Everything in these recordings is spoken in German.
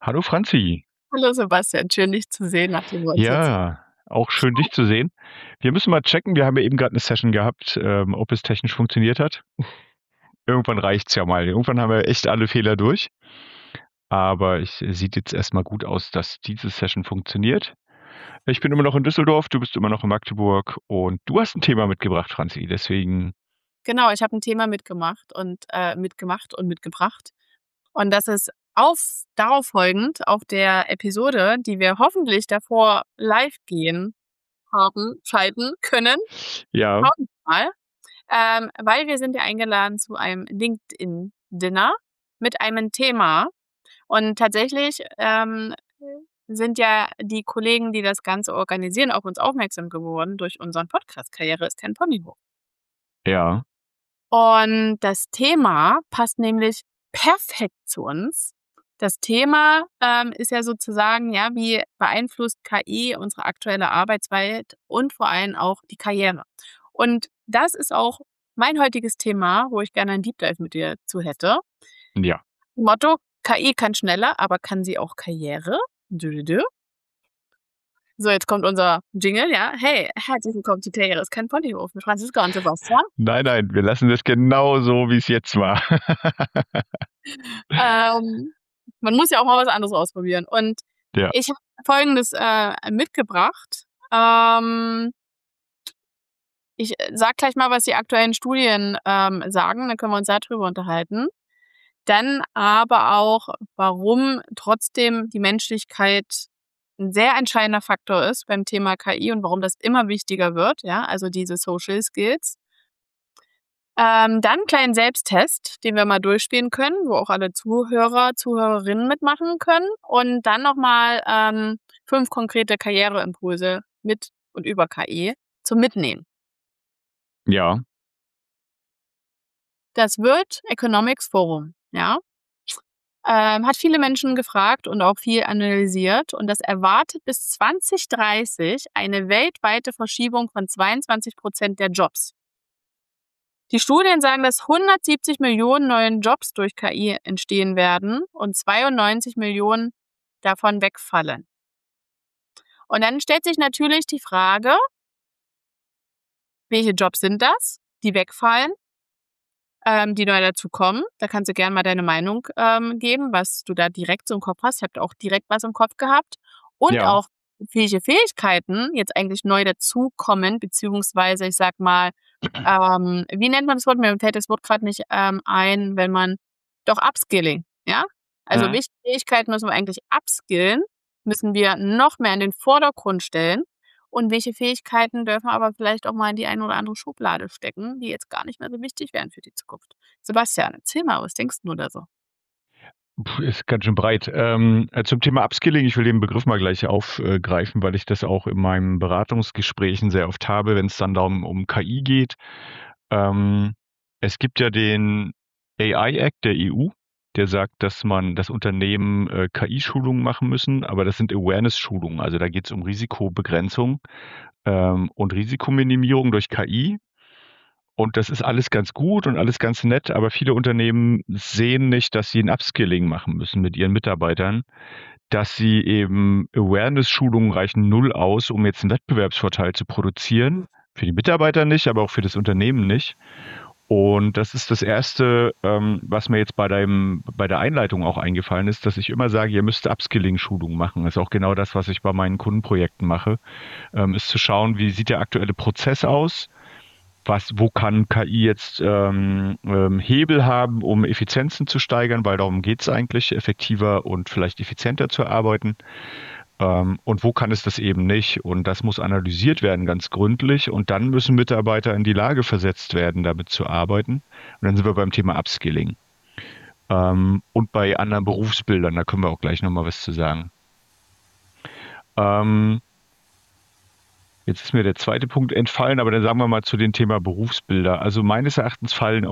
Hallo Franzi. Hallo Sebastian, schön dich zu sehen, nachdem wir uns jetzt Ja, auch schön dich zu sehen. Wir müssen mal checken, wir haben ja eben gerade eine Session gehabt, ob es technisch funktioniert hat. Irgendwann reicht's ja mal. Irgendwann haben wir echt alle Fehler durch. Aber es sieht jetzt erstmal gut aus, dass diese Session funktioniert. Ich bin immer noch in Düsseldorf, du bist immer noch in Magdeburg und du hast ein Thema mitgebracht, Franzi. Deswegen, genau, ich habe ein Thema mitgemacht und mitgebracht. Und das ist darauf folgend auf der Episode, die wir hoffentlich davor live gehen schalten können. ja, Schauen wir mal. Weil wir sind ja eingeladen zu einem LinkedIn-Dinner mit einem Thema. Und tatsächlich sind ja die Kollegen, die das Ganze organisieren, auf uns aufmerksam geworden durch unseren Podcast Karriere ist kein Ponyhof. ja, Und das Thema passt nämlich perfekt zu uns. Das Thema ist ja sozusagen, ja, wie beeinflusst KI unsere aktuelle Arbeitswelt und vor allem auch die Karriere. Und das ist auch mein heutiges Thema, wo ich gerne einen Deep Dive mit dir zu hätte. ja. Motto: KI kann schneller, aber kann sie auch Karriere? Dü, dü, dü. So, jetzt kommt unser Jingle, ja. Hey, herzlich willkommen zu Karriere ist kein Ponyhof mit Franziska und Sebastian. Nein, nein, wir lassen das genau so, wie es jetzt war. Man muss ja auch mal was anderes ausprobieren. Und Ja, ich habe Folgendes mitgebracht. Ich sag gleich mal, was die aktuellen Studien sagen, dann können wir uns darüber unterhalten. Dann aber auch, warum trotzdem die Menschlichkeit ein sehr entscheidender Faktor ist beim Thema KI und warum das immer wichtiger wird, ja, also diese Social Skills. Dann einen kleinen Selbsttest, den wir mal durchspielen können, wo auch alle Zuhörer, Zuhörerinnen mitmachen können. Und dann nochmal 5 konkrete Karriereimpulse mit und über KI zum Mitnehmen. ja, Das World Economics Forum, ja, hat viele Menschen gefragt und auch viel analysiert. Und das erwartet bis 2030 eine weltweite Verschiebung von 22% der Jobs. Die Studien sagen, dass 170 Millionen neuen Jobs durch KI entstehen werden und 92 Millionen davon wegfallen. Und dann stellt sich natürlich die Frage, welche Jobs sind das, die wegfallen, die neu dazukommen? Da kannst du gerne mal deine Meinung geben, was du da direkt so im Kopf hast. Ich habe da auch direkt was im Kopf gehabt. Und ja. auch welche Fähigkeiten jetzt eigentlich neu dazukommen, beziehungsweise ich sag mal, wie nennt man das Wort? Mir fällt das Wort gerade nicht ein, wenn man doch Upskilling, ja? Also Mhm. welche Fähigkeiten müssen wir eigentlich upskillen, müssen wir noch mehr in den Vordergrund stellen und welche Fähigkeiten dürfen aber vielleicht auch mal in die eine oder andere Schublade stecken, die jetzt gar nicht mehr so wichtig wären für die Zukunft. Sebastian, erzähl mal, was denkst du da so? Ist ganz schön breit. Zum Thema Upskilling, ich will den Begriff mal gleich aufgreifen, weil ich das auch in meinen Beratungsgesprächen sehr oft habe, wenn es dann darum um KI geht. Ähm, Es gibt ja den AI Act der EU, der sagt, dass Unternehmen KI-Schulungen machen müssen, aber das sind Awareness-Schulungen. Also da geht es um Risikobegrenzung und Risikominimierung durch KI. Und das ist alles ganz gut und alles ganz nett, aber viele Unternehmen sehen nicht, dass sie ein Upskilling machen müssen mit ihren Mitarbeitern, dass sie eben Awareness-Schulungen reichen null aus, um jetzt einen Wettbewerbsvorteil zu produzieren. Für die Mitarbeiter nicht, aber auch für das Unternehmen nicht. Und das ist das Erste, was mir jetzt bei der Einleitung auch eingefallen ist, dass ich immer sage, ihr müsst Upskilling-Schulungen machen. Das ist auch genau das, was ich bei meinen Kundenprojekten mache, ist zu schauen, wie sieht der aktuelle Prozess aus, wo kann KI jetzt Hebel haben, um Effizienzen zu steigern, weil darum geht es eigentlich, effektiver und vielleicht effizienter zu arbeiten. Und wo kann es das eben nicht? Und das muss analysiert werden, ganz gründlich. Und dann müssen Mitarbeiter in die Lage versetzt werden, damit zu arbeiten. Und dann sind wir beim Thema Upskilling. Und bei anderen Berufsbildern, da können wir auch gleich nochmal was zu sagen. Ähm, Jetzt ist mir der zweite Punkt entfallen, aber dann sagen wir mal zu dem Thema Berufsbilder. Also meines Erachtens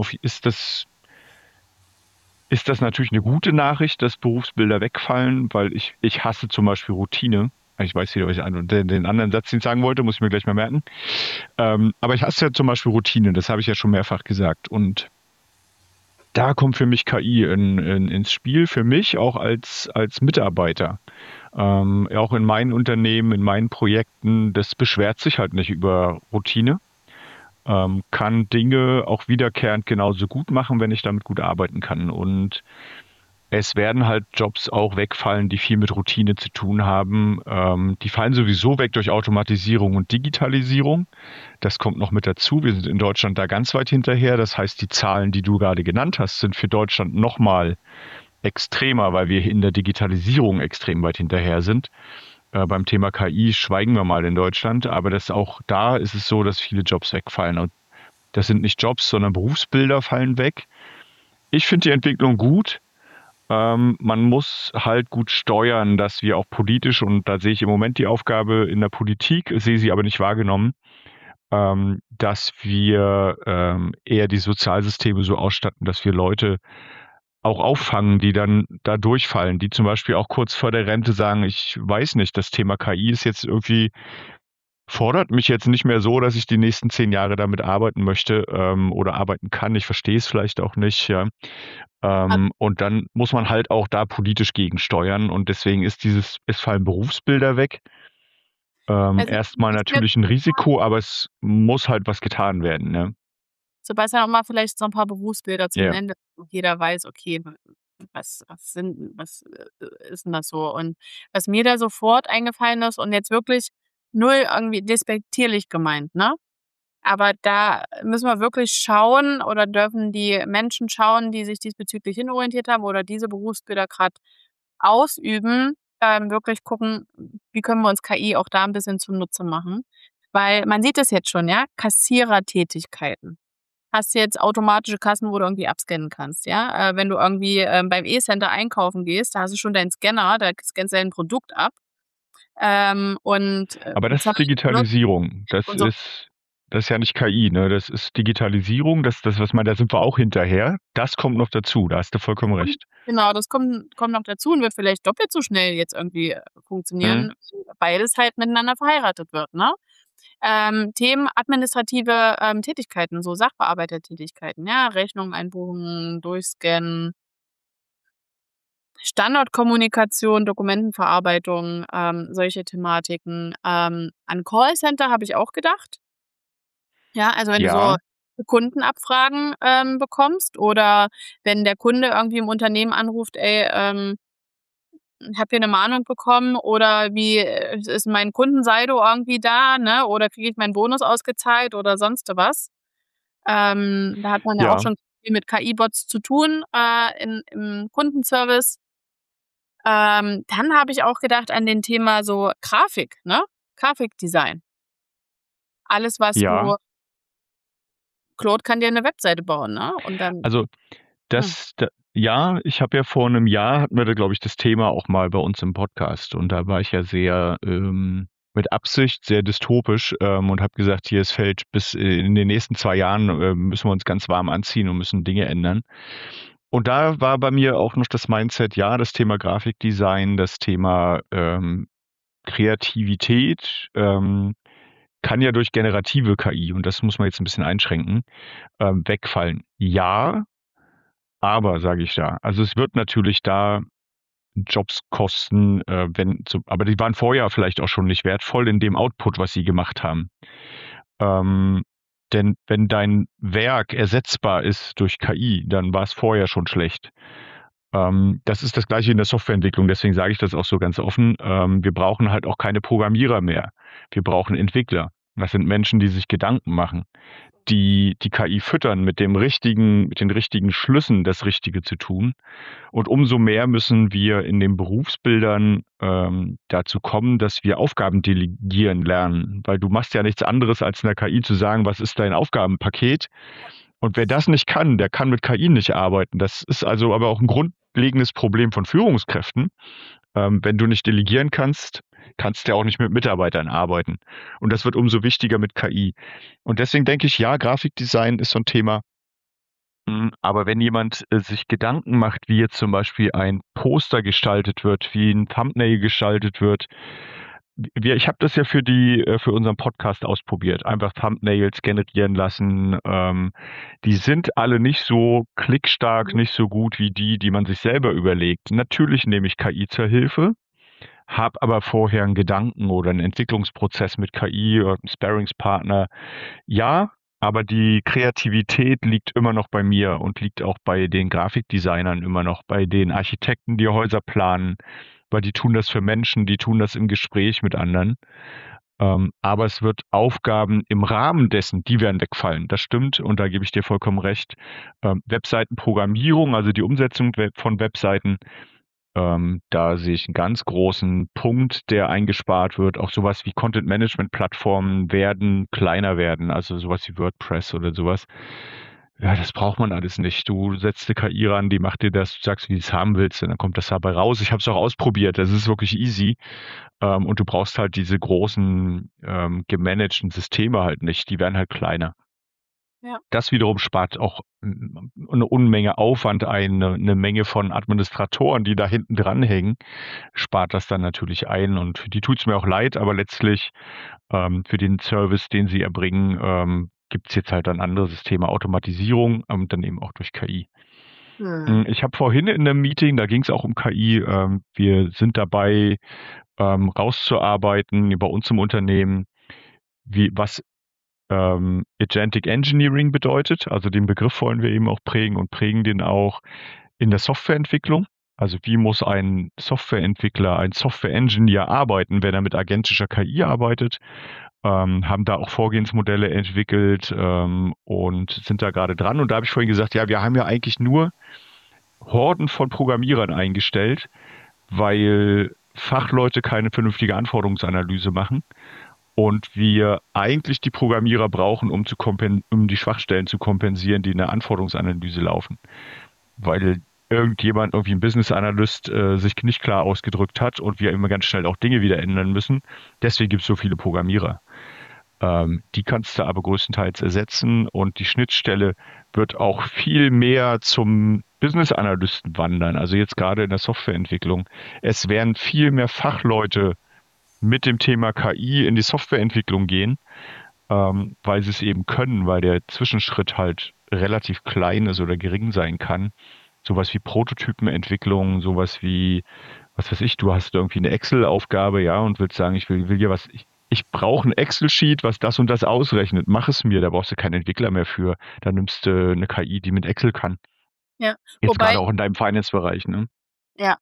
ist das natürlich eine gute Nachricht, dass Berufsbilder wegfallen, weil ich hasse zum Beispiel Routine. Ich weiß wieder, was ich den anderen Satz, den ich sagen wollte, muss ich mir gleich mal merken. Aber ich hasse ja zum Beispiel Routine, das habe ich ja schon mehrfach gesagt. Und da kommt für mich KI ins Spiel, für mich auch als Mitarbeiter. Auch in meinen Unternehmen, in meinen Projekten, das beschwert sich halt nicht über Routine, kann Dinge auch wiederkehrend genauso gut machen, wenn ich damit gut arbeiten kann. Und es werden halt Jobs auch wegfallen, die viel mit Routine zu tun haben. Die fallen sowieso weg durch Automatisierung und Digitalisierung. Das kommt noch mit dazu. Wir sind in Deutschland da ganz weit hinterher. Das heißt, die Zahlen, die du gerade genannt hast, sind für Deutschland nochmal extremer, weil wir in der Digitalisierung extrem weit hinterher sind. Beim Thema KI schweigen wir mal in Deutschland, aber das auch da ist es so, dass viele Jobs wegfallen. Und das sind nicht Jobs, sondern Berufsbilder fallen weg. Ich finde die Entwicklung gut. Man muss halt gut steuern, dass wir auch politisch, und da sehe ich im Moment die Aufgabe in der Politik, sehe sie aber nicht wahrgenommen, dass wir eher die Sozialsysteme so ausstatten, dass wir Leute auch auffangen, die dann da durchfallen, die zum Beispiel auch kurz vor der Rente sagen, ich weiß nicht, das Thema KI ist jetzt irgendwie, fordert mich jetzt nicht mehr so, dass ich die nächsten 10 Jahre damit arbeiten möchte oder arbeiten kann. Ich verstehe es vielleicht auch nicht, ja. Und dann muss man halt auch da politisch gegensteuern und deswegen ist es fallen Berufsbilder weg. Also, Erstmal was mir natürlich ein Risiko, aber es muss halt was getan werden, ne? Sebastian, auch mal vielleicht so 'n paar Berufsbilder zu Ja. nennen, dass jeder weiß, okay, was ist 'n das so? Und was mir da sofort eingefallen ist und jetzt wirklich null irgendwie despektierlich gemeint, ne? Aber da müssen wir wirklich schauen oder dürfen die Menschen schauen, die sich diesbezüglich hinorientiert haben oder diese Berufsbilder grad ausüben, wirklich gucken, wie können wir uns KI auch da 'n bisschen zunutze machen? Weil man sieht es jetzt schon, ja, Kassierertätigkeiten. Hast du jetzt automatische Kassen, wo du irgendwie abscannen kannst, ja? Wenn du irgendwie, beim E-Center einkaufen gehst, da hast du schon deinen Scanner, da scannst du dein Produkt ab, und, Aber das ist bezahlst Digitalisierung. und so. Das ist ja nicht KI, ne? Das ist Digitalisierung. Das, was man, da sind wir auch hinterher. Das kommt noch dazu. Da hast du vollkommen Und recht. genau, das kommt noch dazu und wird vielleicht doppelt so schnell jetzt irgendwie, Mhm. funktionieren, beides halt miteinander verheiratet wird, ne? Themen administrative, Tätigkeiten, so Sachbearbeitertätigkeiten, ja, Rechnungen einbuchen, durchscannen, Standardkommunikation, Dokumentenverarbeitung, solche Thematiken. An Callcenter habe ich auch gedacht. Ja, also wenn du so Ja, Kundenabfragen, bekommst oder wenn der Kunde irgendwie im Unternehmen anruft: „Ey, habe hier 'ne Mahnung bekommen oder wie, ist mein Kundensaldo irgendwie da, ne, oder kriege ich meinen Bonus ausgezahlt oder sonst was?“ Da hat man ja auch ja, schon viel mit KI-Bots zu tun, im Kundenservice. Dann habe ich auch gedacht an den Thema so Grafik, ne? Grafikdesign. Alles, was ja. du Claude kann dir 'ne Webseite bauen, ne? Und dann Also hm, ja, ich habe ja vor einem Jahr hatten wir da, glaube ich, das Thema auch mal bei uns im Podcast und da war ich ja sehr mit Absicht sehr dystopisch und habe gesagt, hier es fällt bis in den nächsten 2 Jahren müssen wir uns ganz warm anziehen und müssen Dinge ändern. Und da war bei mir auch noch das Mindset, ja, das Thema Grafikdesign, das Thema Kreativität kann ja durch generative KI, und das muss man jetzt ein bisschen einschränken, wegfallen. Ja, aber sage ich da. Also es wird natürlich da Jobs kosten, aber die waren vorher vielleicht auch schon nicht wertvoll in dem Output, was sie gemacht haben. Ähm, denn wenn dein Werk ersetzbar ist durch KI, dann war es vorher schon schlecht. Das ist das Gleiche in der Softwareentwicklung, deswegen sage ich das auch so ganz offen. Wir brauchen halt auch keine Programmierer mehr. Wir brauchen Entwickler. Das sind Menschen, die sich Gedanken machen, die KI füttern mit den richtigen Schlüssen, das Richtige zu tun. Und umso mehr müssen wir in den Berufsbildern dazu kommen, dass wir Aufgaben delegieren lernen. Weil du machst ja nichts anderes, als einer KI zu sagen, was ist dein Aufgabenpaket? Und wer das nicht kann, der kann mit KI nicht arbeiten. Das ist also aber auch ein grundlegendes Problem von Führungskräften. Wenn du nicht delegieren kannst, kannst du ja auch nicht mit Mitarbeitern arbeiten. Und das wird umso wichtiger mit KI. Und deswegen denke ich, ja, Grafikdesign ist so ein Thema. Aber wenn jemand sich Gedanken macht, wie jetzt zum Beispiel ein Poster gestaltet wird, wie ein Thumbnail gestaltet wird, ich habe das ja für unseren Podcast ausprobiert. Einfach Thumbnails generieren lassen. Die sind alle nicht so klickstark, Mhm. nicht so gut wie die man sich selber überlegt. Natürlich nehme ich KI zur Hilfe, habe aber vorher einen Gedanken oder einen Entwicklungsprozess mit KI oder einen Sparringspartner. Ja, aber die Kreativität liegt immer noch bei mir und liegt auch bei den Grafikdesignern immer noch, bei den Architekten, die Häuser planen, weil die tun das für Menschen, die tun das im Gespräch mit anderen. Aber es wird Aufgaben im Rahmen dessen, die werden wegfallen. Das stimmt und da gebe ich dir vollkommen recht. Webseitenprogrammierung, also die Umsetzung von Webseiten, da sehe ich einen ganz großen Punkt, der eingespart wird. Auch sowas wie Content-Management-Plattformen werden kleiner werden, also sowas wie WordPress oder sowas. Ja, das braucht man alles nicht. Du setzt eine KI ran, die macht dir das, du sagst, wie du es haben willst, und dann kommt das dabei raus. Ich habe es auch ausprobiert, das ist wirklich easy. Und du brauchst halt diese großen gemanagten Systeme halt nicht, die werden halt kleiner. Ja. Das wiederum spart auch eine Unmenge Aufwand ein, eine Menge von Administratoren, die da hinten dranhängen, spart das dann natürlich ein. Und für die tut's mir auch leid, aber letztlich für den Service, den sie erbringen, gibt's jetzt halt dann andere Systeme, Automatisierung und dann eben auch durch KI. Hm. Ich habe vorhin in einem Meeting, da ging es auch um KI, wir sind dabei, rauszuarbeiten bei uns im Unternehmen, was Agentic Engineering bedeutet. Also den Begriff wollen wir eben auch prägen und prägen den auch in der Softwareentwicklung. Also wie muss ein Softwareentwickler, ein Software-Engineer arbeiten, wenn er mit agentischer KI arbeitet? Haben da auch Vorgehensmodelle entwickelt und sind da gerade dran. Und da habe ich vorhin gesagt, ja, wir haben ja eigentlich nur Horden von Programmierern eingestellt, weil Fachleute keine vernünftige Anforderungsanalyse machen und wir eigentlich die Programmierer brauchen, um die Schwachstellen zu kompensieren, die in der Anforderungsanalyse laufen. Weil irgendjemand, irgendwie ein Business Analyst, sich nicht klar ausgedrückt hat und wir immer ganz schnell auch Dinge wieder ändern müssen. Deswegen gibt es so viele Programmierer. Die kannst du aber größtenteils ersetzen und die Schnittstelle wird auch viel mehr zum Business Analysten wandern. Also jetzt gerade in der Softwareentwicklung. Es werden viel mehr Fachleute mit dem Thema KI in die Softwareentwicklung gehen, weil sie es eben können, weil der Zwischenschritt halt relativ klein ist oder gering sein kann. Sowas wie Prototypenentwicklung, sowas wie, was weiß ich, du hast irgendwie eine Excel-Aufgabe, ja, und willst sagen, will hier was, ich brauche ein Excel-Sheet, was das und das ausrechnet. Mach es mir, da brauchst du keinen Entwickler mehr für. Da nimmst du eine KI, die mit Excel kann. Ja. Jetzt Wobei gerade auch in deinem Finance-Bereich, ne? ja.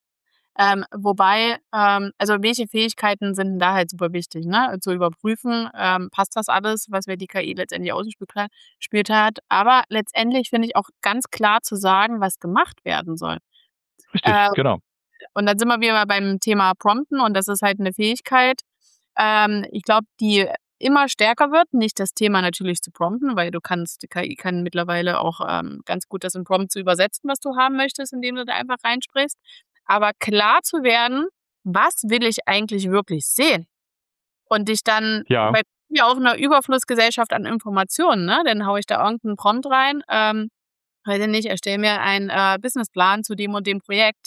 Wobei, also welche Fähigkeiten sind denn da halt super wichtig, ne? Zu überprüfen, passt das alles, was mir die KI letztendlich ausgespielt hat. Aber letztendlich finde ich auch ganz klar zu sagen, was gemacht werden soll. Richtig, Ähm, genau. und dann sind wir wieder beim Thema Prompten und das ist halt eine Fähigkeit, ich glaube, die immer stärker wird. Nicht das Thema natürlich zu prompten, weil die KI kann mittlerweile auch, ganz gut das in Prompt zu übersetzen, was du haben möchtest, indem du da einfach reinsprichst. Aber klar zu werden, was will ich eigentlich wirklich sehen? Und dich dann Ja, bei ja auch in 'ner Überflussgesellschaft an Informationen, ne? Dann haue ich da irgend 'n Prompt rein, weiß ich nicht, erstell mir einen, Businessplan zu dem und dem Projekt.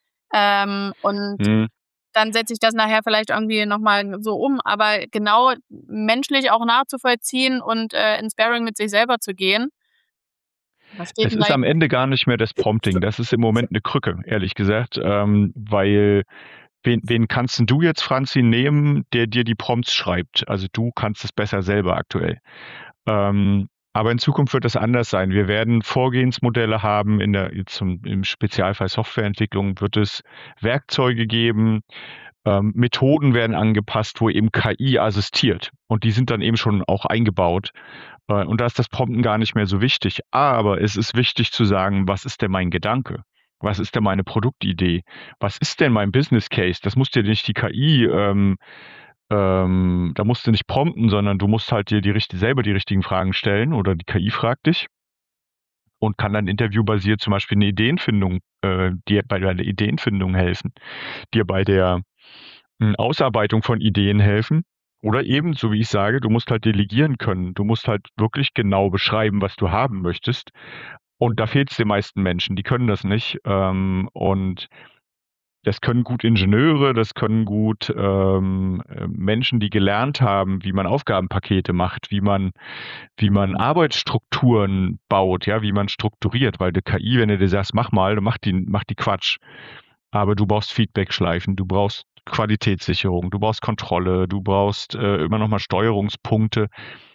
Und hm. dann setze ich das nachher vielleicht irgendwie noch mal so um. Aber genau menschlich auch nachzuvollziehen und, in Sparring mit sich selber zu gehen. Was steht Es 'n da ist am jetzt? Ende gar nicht mehr das Prompting. Das ist im Moment eine Krücke, ehrlich gesagt, weil wen kannst 'n du jetzt, Franzi, nehmen, der dir die Prompts schreibt? Also, du kannst es besser selber aktuell. Aber in Zukunft wird das anders sein. Wir werden Vorgehensmodelle haben im Spezialfall Softwareentwicklung wird es Werkzeuge geben, Methoden werden angepasst, wo eben KI assistiert und die sind dann eben schon auch eingebaut. Und da ist das Prompten gar nicht mehr so wichtig. Aber es ist wichtig zu sagen, was ist denn mein Gedanke? Was ist denn meine Produktidee? Was ist denn mein Business Case? Das muss dir nicht die KI, da musst du nicht prompten, sondern du musst halt dir selber die richtigen Fragen stellen oder die KI fragt dich und kann dann interviewbasiert zum Beispiel eine Ideenfindung, dir bei der Ideenfindung helfen, dir bei der Ausarbeitung von Ideen helfen. Oder eben, so wie ich sage, du musst halt delegieren können. Du musst halt wirklich genau beschreiben, was du haben möchtest. Und da fehlt es den meisten Menschen, die können das nicht. Und Das können gut Ingenieure, das können gut Menschen, die gelernt haben, wie man Aufgabenpakete macht, wie man Arbeitsstrukturen baut, ja, wie man strukturiert, weil die KI, wenn du dir sagst, mach mal, dann macht die Quatsch. Aber du brauchst Feedbackschleifen, du brauchst Qualitätssicherung, du brauchst Kontrolle, du brauchst immer noch mal Steuerungspunkte.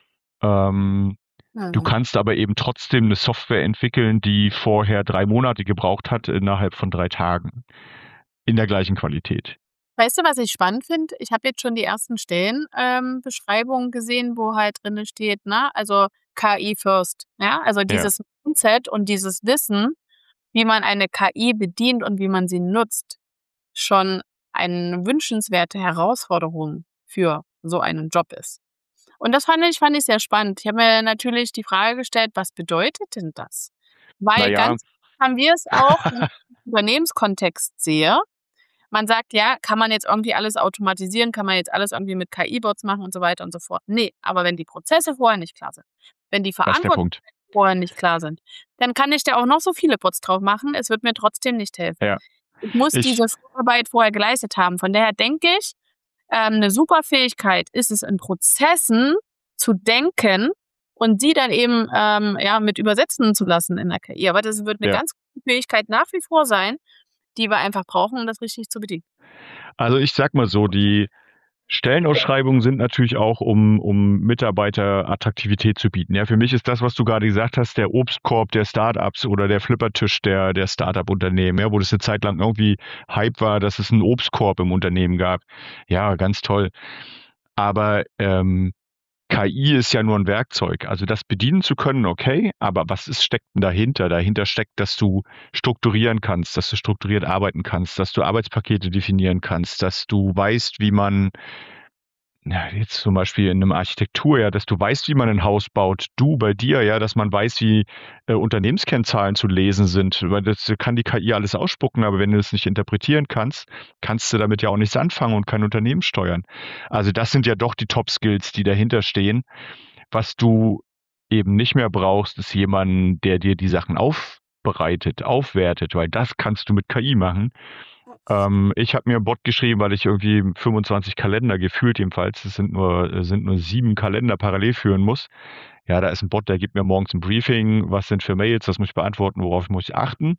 Du Mhm. kannst aber eben trotzdem eine Software entwickeln, die vorher 3 Monate gebraucht hat, innerhalb von 3 Tagen. In der gleichen Qualität. Weißt du, was ich spannend finde? Ich habe jetzt schon die ersten Stellenbeschreibungen gesehen, wo halt drinne steht, ne, also KI first, ja? Also Ja, dieses Mindset und dieses Wissen, wie man eine KI bedient und wie man sie nutzt, schon eine wünschenswerte Herausforderung für so einen Job ist. Und das fand ich sehr spannend. Ich habe mir natürlich die Frage gestellt: „Was bedeutet denn das?“ na Weil ja, ganz haben wir es auch, wenn ich im Unternehmenskontext sehe. Man sagt: „Ja, kann man jetzt irgendwie alles automatisieren? Kann man jetzt alles irgendwie mit KI-Bots machen?“ und so weiter und so fort. Ne, aber wenn die Prozesse vorher nicht klar sind, wenn die das ist der Verantwortlichen Punkt. vorher nicht klar sind, dann kann ich da auch noch so viele Bots drauf machen. Es wird mir trotzdem nicht helfen. Ja, Ich muss ich diese Vorarbeit vorher geleistet haben. Von daher denke ich, 'ne super Fähigkeit ist es, in Prozessen zu denken und die dann eben, ja, mit übersetzen zu lassen in der KI. Aber das wird 'ne ja. ganz gute Fähigkeit nach wie vor sein, die wir einfach brauchen, um das richtig zu bedienen. Also, ich sage mal so, die Stellenausschreibungen sind natürlich auch, um Mitarbeiterattraktivität zu bieten. Ja, für mich ist das, was du gerade gesagt hast, der Obstkorb der Startups oder der Flippertisch der Startup-Unternehmen, ja, wo das eine Zeit lang irgendwie Hype war, dass es einen Obstkorb im Unternehmen gab. Ja, ganz toll. Aber, KI ist ja nur ein Werkzeug. Also, das bedienen zu können, okay, aber was steckt denn dahinter? Dahinter steckt, dass du strukturieren kannst, dass du strukturiert arbeiten kannst, dass du Arbeitspakete definieren kannst, dass du weißt, wie man ja, jetzt zum Beispiel in 'nem Architektur, ja, dass du weißt, wie man ein Haus baut. Du bei dir, ja, dass man weiß, wie, Unternehmenskennzahlen zu lesen sind, weil das kann die KI alles ausspucken, aber wenn du es nicht interpretieren kannst, kannst du damit ja auch nichts anfangen und kein Unternehmen steuern. Also, das sind ja doch die Top-Skills, die dahinter stehen. Was du eben nicht mehr brauchst, ist jemanden, der dir die Sachen aufbereitet, aufwertet, weil das kannst du mit KI machen. Ich habe mir 'n Bot geschrieben, weil ich irgendwie 25 Kalender gefühlt jedenfalls, es sind nur 7 Kalender parallel führen muss. Ja, da ist 'n Bot, der gibt mir morgens 'n Briefing, was sind für Mails, was muss ich beantworten, worauf muss ich achten.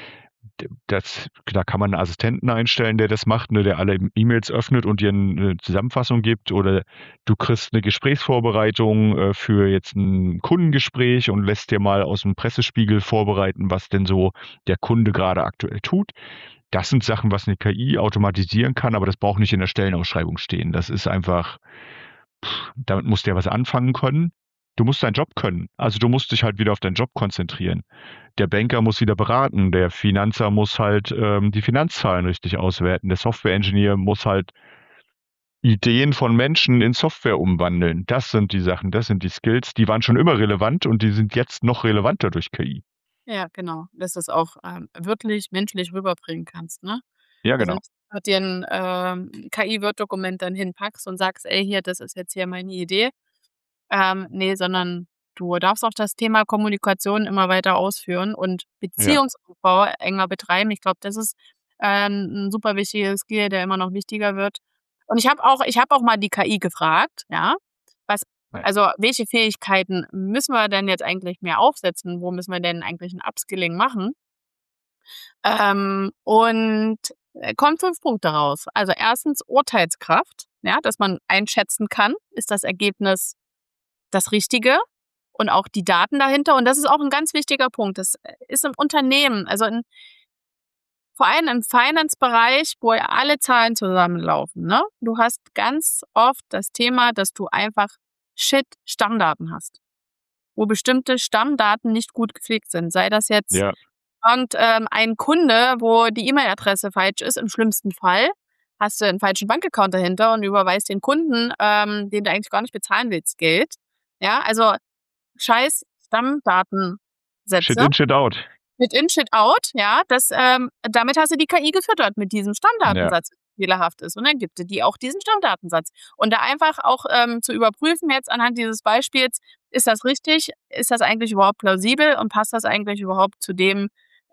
Da kann man 'n Assistenten einstellen, der das macht, ne, der alle E-Mails öffnet und dir 'ne Zusammenfassung gibt, oder du kriegst 'ne Gesprächsvorbereitung, für jetzt 'n Kundengespräch und lässt dir mal aus'm Pressespiegel vorbereiten, was denn so der Kunde grade aktuell tut. Das sind Sachen, was 'ne KI automatisieren kann, aber das braucht nicht in der Stellenausschreibung stehen. Das ist einfach damit musst du ja was anfangen können. Du musst deinen Job können. Also, du musst dich halt wieder auf deinen Job konzentrieren. Der Banker muss wieder beraten, der Finanzer muss halt, die Finanzzahlen richtig auswerten. Der Software-Engineer muss halt Ideen von Menschen in Software umwandeln. Das sind die Sachen, das sind die Skills, die waren schon immer relevant und die sind jetzt noch relevanter durch KI. Ja, genau, dass du's auch, wirklich menschlich rüberbringen kannst, ne? Ja, Also, genau. nicht einfach dir 'n, KI-Word-Dokument dann hinpackst und sagst: „Ey, hier, das ist jetzt hier meine Idee.“ Ne, sondern du darfst auch das Thema Kommunikation immer weiter ausführen und Ja, Beziehungsaufbau enger betreiben. Ich glaube, das ist, 'n super wichtiger Skill, der immer noch wichtiger wird. Und ich habe auch mal die KI gefragt, ja, was ja. also, welche Fähigkeiten müssen wir denn jetzt eigentlich mehr aufsetzen? Wo müssen wir denn eigentlich 'n Upskilling machen? Und, kommen 5 Punkte raus. Also, erstens Urteilskraft, ja, dass man einschätzen kann, ist das Ergebnis das Richtige und auch die Daten dahinter. Und das ist auch 'n ganz wichtiger Punkt. Das, ist im Unternehmen, also vor allem im Finance-Bereich, wo ja alle Zahlen zusammenlaufen, ne? Du hast ganz oft das Thema, dass du einfach Stammdaten hast, wo bestimmte Stammdaten nicht gut gepflegt sind. Sei das jetzt Ja, ein Kunde, wo die E-Mail-Adresse falsch ist, im schlimmsten Fall hast du 'n falschen Bankaccount dahinter und überweist den Kunden, den du eigentlich gar nicht bezahlen willst, Geld. Ja, also scheiß Shit Stammdatensätze in, Shit out. mit in, Shit out, ja, damit hast du die KI gefüttert mit diesem Ja, Stammdatensatz, der fehlerhaft ist. Und dann gibt dir die auch diesen Stammdatensatz. Und da einfach auch, zu überprüfen jetzt anhand dieses Beispiels, ist das richtig? Ist das eigentlich überhaupt plausibel und passt das eigentlich überhaupt zu dem,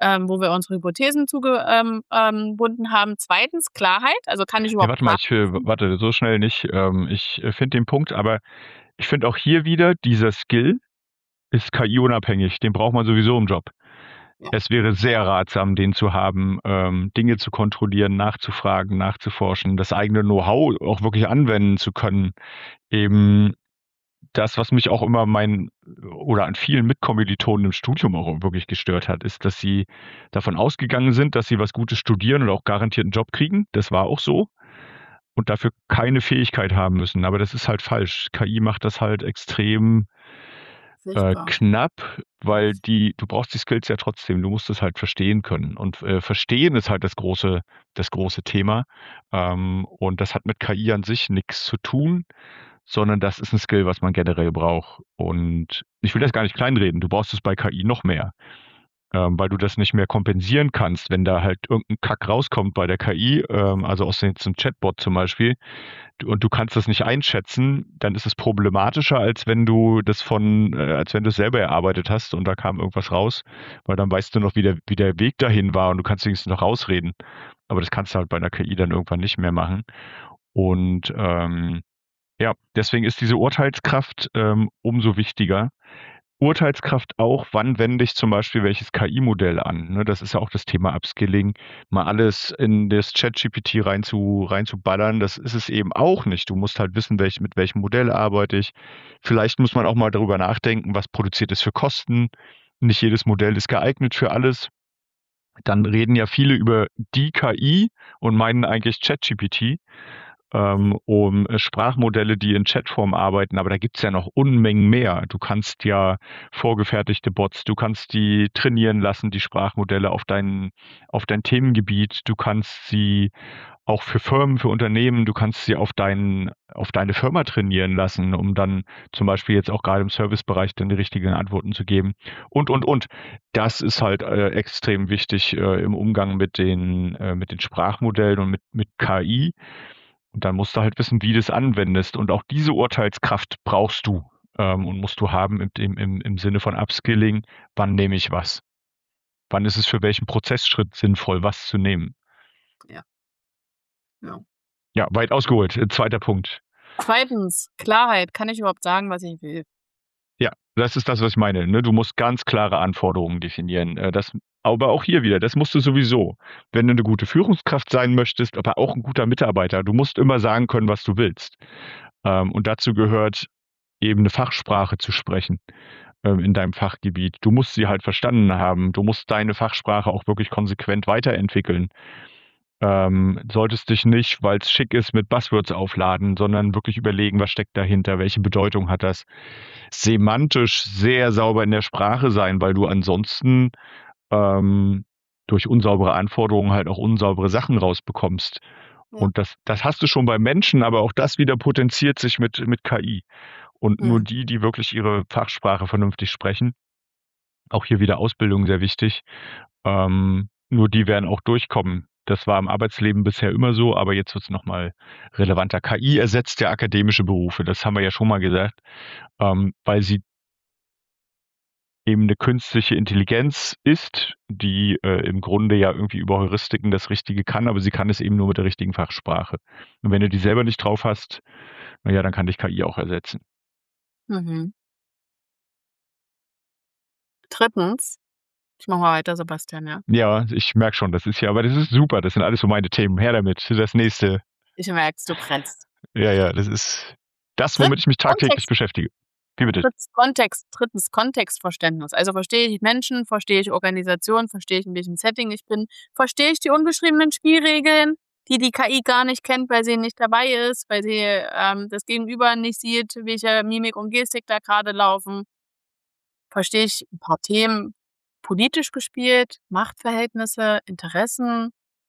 wo wir unsere Hypothesen zugebunden haben. Zweitens Klarheit, also kann ich Ja, überhaupt warte mal, warte, so schnell nicht. Ich finde den Punkt, aber ich finde auch hier wieder, dieser Skill ist KI-unabhängig. Den braucht man sowieso im Job. Ja. Es wäre sehr ratsam, den zu haben, Dinge zu kontrollieren, nachzufragen, nachzuforschen, das eigene Know-how auch wirklich anwenden zu können. Eben das, was mich auch immer oder an vielen Mitkommilitonen im Studium auch wirklich gestört hat, ist, dass sie davon ausgegangen sind, dass sie was Gutes studieren und auch garantiert einen Job kriegen. Das war auch so. Und dafür keine Fähigkeit haben müssen. Aber das ist halt falsch. KI macht das halt extrem Sichtbar. knapp, weil du brauchst die Skills ja trotzdem. Du musst es halt verstehen können. Und verstehen ist halt das große Thema. Und das hat mit KI an sich nichts zu tun, sondern das ist ein Skill, was man generell braucht. Und ich will das gar nicht kleinreden. Du brauchst es bei KI noch mehr, weil du das nicht mehr kompensieren kannst, wenn da halt irgendein Kack rauskommt bei der KI, also aus dem Chatbot zum Beispiel, und du kannst das nicht einschätzen, dann ist es problematischer, als wenn du als wenn du es selber erarbeitet hast und da kam irgendwas raus, weil dann weißt du noch, wie der Weg dahin war und du kannst wenigstens noch rausreden. Aber das kannst du halt bei einer KI dann irgendwann nicht mehr machen. Und ja, deswegen ist diese Urteilskraft umso wichtiger. Urteilskraft auch, wann wende ich zum Beispiel welches KI-Modell an? Ne, das ist ja auch das Thema Upskilling. Mal alles in das ChatGPT reinzuballern, das ist es eben auch nicht. Du musst halt wissen, mit welchem Modell arbeite ich. Vielleicht muss man auch mal darüber nachdenken, was produziert es für Kosten. Nicht jedes Modell ist geeignet für alles. Dann reden ja viele über die KI und meinen eigentlich ChatGPT, um Sprachmodelle, die in Chatform arbeiten, aber da gibt's ja noch Unmengen mehr. Du kannst ja vorgefertigte Bots, du kannst die trainieren lassen, die Sprachmodelle auf dein Themengebiet, du kannst sie auch für Firmen, für Unternehmen, du kannst sie auf deine Firma trainieren lassen, um dann zum Beispiel jetzt auch gerade im Servicebereich dann die richtigen Antworten zu geben. Und. Das ist halt extrem wichtig im Umgang mit den Sprachmodellen und mit KI. Und dann musst du halt wissen, wie du es anwendest. Und auch diese Urteilskraft brauchst du und musst du haben im Sinne von Upskilling. Wann nehme ich was? Wann ist es für welchen Prozessschritt sinnvoll, was zu nehmen? Ja. Ja. Ja, weit ausgeholt. Zweiter Punkt. Zweitens, Klarheit. Kann ich überhaupt sagen, was ich will? Ja, das ist das, was ich meine. Ne? Du musst ganz klare Anforderungen definieren. Aber auch hier wieder, das musst du sowieso. Wenn du eine gute Führungskraft sein möchtest, aber auch ein guter Mitarbeiter, du musst immer sagen können, was du willst. Und dazu gehört eben eine Fachsprache zu sprechen in deinem Fachgebiet. Du musst sie halt verstanden haben. Du musst deine Fachsprache auch wirklich konsequent weiterentwickeln. Solltest dich nicht, weil es schick ist, mit Buzzwords aufladen, sondern wirklich überlegen, was steckt dahinter, welche Bedeutung hat das. Semantisch sehr sauber in der Sprache sein, weil du ansonsten durch unsaubere Anforderungen halt auch unsaubere Sachen rausbekommst. Ja. Und das hast du schon bei Menschen, aber auch das wieder potenziert sich mit KI. Und nur die wirklich ihre Fachsprache vernünftig sprechen, auch hier wieder Ausbildung sehr wichtig, nur die werden auch durchkommen. Das war im Arbeitsleben bisher immer so, aber jetzt wird es nochmal relevanter. KI ersetzt ja akademische Berufe, das haben wir ja schon mal gesagt, weil sie eben eine künstliche Intelligenz ist, die im Grunde ja irgendwie über Heuristiken das Richtige kann, aber sie kann es eben nur mit der richtigen Fachsprache. Und wenn du die selber nicht drauf hast, naja, dann kann dich KI auch ersetzen. Mhm. Drittens, ich mache mal weiter, Sebastian, ja? Ja, ich merke schon, das ist super, das sind alles so meine Themen. Her damit, das nächste. Ich merk's, du brennst. Ja, das ist das, womit ich mich tagtäglich beschäftige. Wie bitte? Drittens, Kontextverständnis. Also verstehe ich Menschen, verstehe ich Organisationen, verstehe ich, in welchem Setting ich bin, verstehe ich die ungeschriebenen Spielregeln, die KI gar nicht kennt, weil sie nicht dabei ist, weil sie das Gegenüber nicht sieht, welche Mimik und Gestik da gerade laufen. Verstehe ich ein paar Themen politisch gespielt, Machtverhältnisse, Interessen.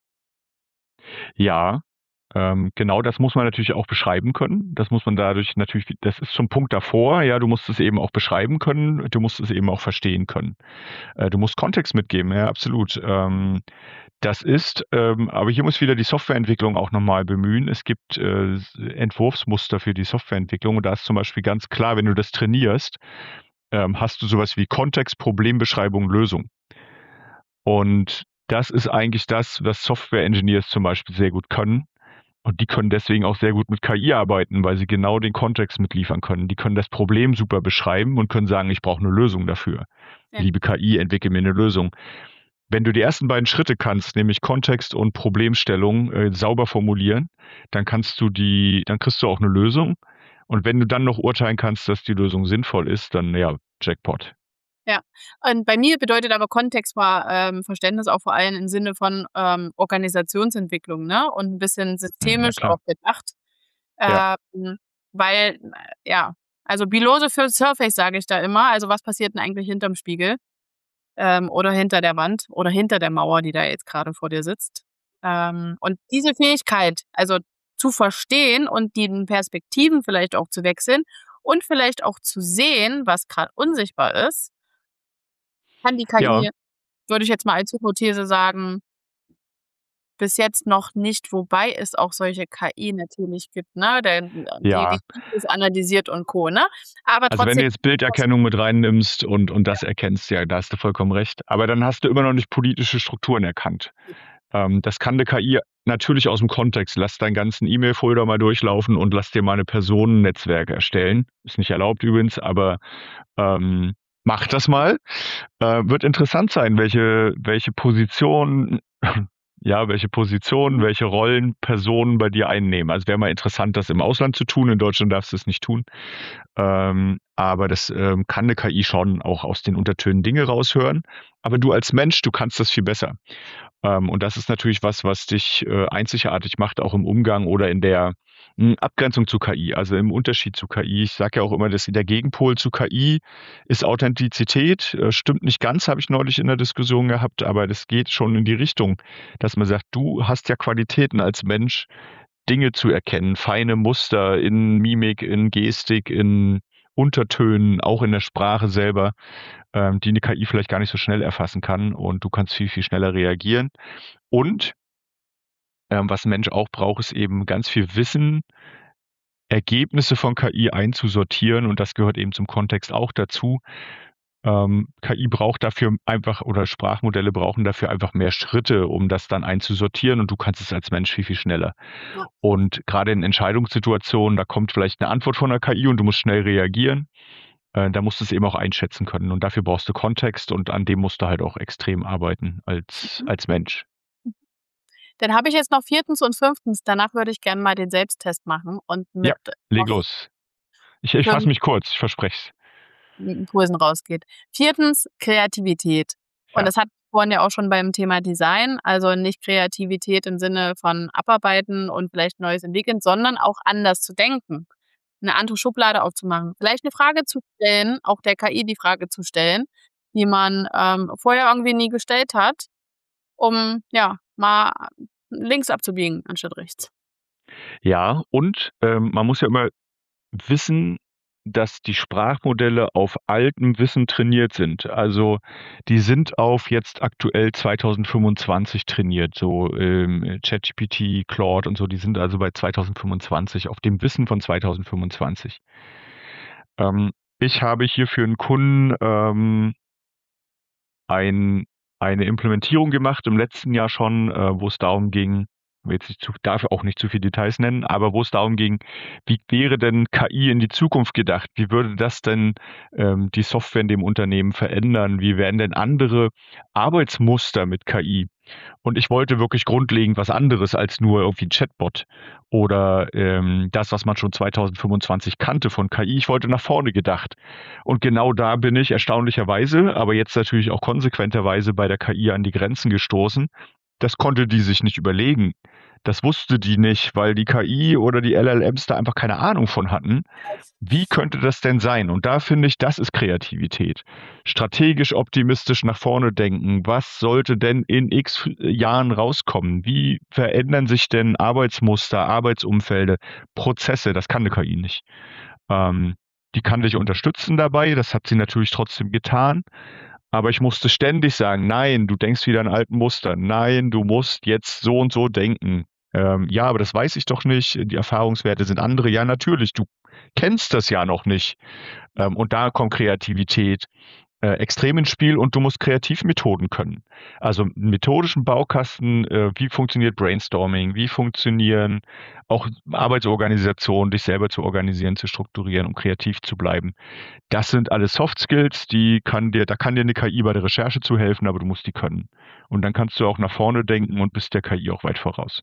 Ja, genau das muss man natürlich auch beschreiben können. Das muss man dadurch natürlich, das ist zum Punkt davor, ja, du musst es eben auch beschreiben können, du musst es eben auch verstehen können. Du musst Kontext mitgeben, ja, absolut. Das ist, aber hier muss wieder die Softwareentwicklung auch nochmal bemühen. Es gibt Entwurfsmuster für die Softwareentwicklung und da ist zum Beispiel ganz klar, wenn du das trainierst, hast du sowas wie Kontext, Problembeschreibung, Lösung. Und das ist eigentlich das, was Software-Engineers zum Beispiel sehr gut können. Und die können deswegen auch sehr gut mit KI arbeiten, weil sie genau den Kontext mitliefern können. Die können das Problem super beschreiben und können sagen, ich brauche eine Lösung dafür. Ja. Liebe KI, entwickle mir eine Lösung. Wenn du die ersten beiden Schritte kannst, nämlich Kontext und Problemstellung sauber formulieren, dann dann kriegst du auch eine Lösung. Und wenn du dann noch urteilen kannst, dass die Lösung sinnvoll ist, dann ja, Jackpot. Ja. Und bei mir bedeutet aber Kontext war Verständnis auch vor allem im Sinne von Organisationsentwicklung, ne? Und ein bisschen Ja, systemisch klar. auch gedacht. Ja, Weil, ja, also below the surface sage ich da immer. Also was passiert denn eigentlich hinterm Spiegel? Oder hinter der Wand oder hinter der Mauer, die da jetzt gerade vor dir sitzt. Und diese Fähigkeit, also zu verstehen und die Perspektiven vielleicht auch zu wechseln und vielleicht auch zu sehen, was gerade unsichtbar ist, kann die ja, KI, würde ich jetzt mal als Hypothese sagen, bis jetzt noch nicht, wobei es auch solche KI natürlich gibt, ne, die ja. Videos analysiert und Co., ne? Aber Also wenn du trotzdem jetzt Bilderkennung mit reinnimmst und das erkennst, ja, da hast du vollkommen recht. Aber dann hast du immer noch nicht politische Strukturen erkannt. Das kann eine KI natürlich aus dem Kontext. Lass deinen ganzen E-Mail-Folder mal durchlaufen und lass dir mal eine Personennetzwerk erstellen. Ist nicht erlaubt übrigens, aber ähm, mach das mal. Wird interessant sein, welche Position, ja, welche Positionen, welche Rollen Personen bei dir einnehmen. Also wäre mal interessant, das im Ausland zu tun. In Deutschland darfst du es nicht tun. Aber das kann eine KI schon auch aus den Untertönen Dinge raushören. Aber du als Mensch, du kannst das viel besser. Und das ist natürlich was, was dich einzigartig macht, auch im Umgang oder in der Abgrenzung zu KI, also im Unterschied zu KI. Ich sage ja auch immer, dass der Gegenpol zu KI ist Authentizität. Stimmt nicht ganz, habe ich neulich in der Diskussion gehabt, aber das geht schon in die Richtung, dass man sagt, du hast ja Qualitäten als Mensch, Dinge zu erkennen, feine Muster in Mimik, in Gestik, in Untertönen, auch in der Sprache selber, die eine KI vielleicht gar nicht so schnell erfassen kann und du kannst viel, viel schneller reagieren. Und was ein Mensch auch braucht, ist eben ganz viel Wissen, Ergebnisse von KI einzusortieren und das gehört eben zum Kontext auch dazu. KI braucht dafür einfach oder Sprachmodelle brauchen dafür einfach mehr Schritte, um das dann einzusortieren und du kannst es als Mensch viel, viel schneller. Ja. Und gerade in Entscheidungssituationen, da kommt vielleicht eine Antwort von der KI und du musst schnell reagieren. Da musst du es eben auch einschätzen können und dafür brauchst du Kontext und an dem musst du halt auch extrem arbeiten als Mensch. Dann habe ich jetzt noch 4. und 5. Danach würde ich gerne mal den Selbsttest machen und Ja, mit leg noch los. Ich fasse 5 mich kurz, ich verspreche es. Impulsen rausgeht. 4. Kreativität. Und Ja, das hatten wir vorhin ja auch schon beim Thema Design, also nicht Kreativität im Sinne von abarbeiten und vielleicht Neues entwickeln, sondern auch anders zu denken, 'ne andere Schublade aufzumachen. Vielleicht 'ne Frage zu stellen, auch der KI die Frage zu stellen, die man, vorher irgendwie nie gestellt hat, um, ja, mal links abzubiegen anstatt rechts. ja, und man muss ja immer wissen, dass die Sprachmodelle auf altem Wissen trainiert sind. Also, die sind auf jetzt aktuell 2025 trainiert, so, ChatGPT, Claude und so, die sind also bei 2025, auf dem Wissen von 2025. Ähm, Ich habe hier für 'n Kunden, ein eine Implementierung gemacht im letzten Jahr schon, wo es darum ging, will jetzt nicht zu darf auch nicht zu viel Details nennen, aber wo es darum ging, wie wäre denn KI in die Zukunft gedacht? Wie würde das denn, die Software in dem Unternehmen verändern? Wie wären denn andere Arbeitsmuster mit KI? Und ich wollte wirklich grundlegend was anderes als nur irgendwie 'n Chatbot oder, das, was man schon 2025 kannte von KI. Ich wollte nach vorne gedacht. Und genau da bin ich erstaunlicherweise, aber jetzt natürlich auch konsequenterweise bei der KI an die Grenzen gestoßen. Das konnte die sich nicht überlegen. Das wusste die nicht, weil die KI oder die LLMs da einfach keine Ahnung von hatten. Wie könnte das denn sein? Und da finde ich, das ist Kreativität. Strategisch optimistisch nach vorne denken. Was sollte denn in X Jahren rauskommen? Wie verändern sich denn Arbeitsmuster, Arbeitsumfelde, Prozesse? Das kann eine KI nicht. Ähm, Die kann dich unterstützen dabei. Das hat sie natürlich trotzdem getan. Aber ich musste ständig sagen, nein, du denkst wieder in alten Mustern. Nein, du musst jetzt so und so denken. Ja, aber das weiß ich doch nicht. Die Erfahrungswerte sind andere. Ja, natürlich, du kennst das ja noch nicht. Und da kommt Kreativität. extrem ins Spiel und du musst Kreativmethoden können. Also einen methodischen Baukasten, wie funktioniert Brainstorming, wie funktionieren auch Arbeitsorganisationen, dich selber zu organisieren, zu strukturieren, um kreativ zu bleiben. Das sind alles Soft Skills, da kann dir eine KI bei der Recherche zu helfen, aber du musst die können. Und dann kannst du auch nach vorne denken und bist der KI auch weit voraus.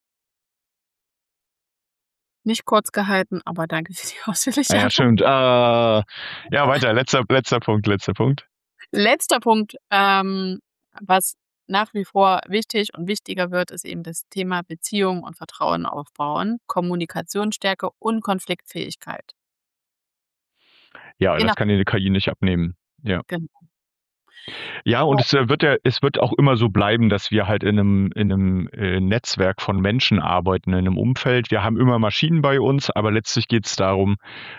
Nicht kurz gehalten, aber danke für die ausführliche Ja, Antwort. stimmt. Ja, weiter. Letzter Punkt. Letzter Punkt, was nach wie vor wichtig und wichtiger wird, ist eben das Thema Beziehung und Vertrauen aufbauen, Kommunikationsstärke und Konfliktfähigkeit. Ja, das Inner kann dir eine KI nicht abnehmen. Ja. Genau. Ja, und es wird auch immer so bleiben, dass wir halt in einem Netzwerk von Menschen arbeiten, in einem Umfeld. Wir haben immer Maschinen bei uns, aber letztlich geht es darum,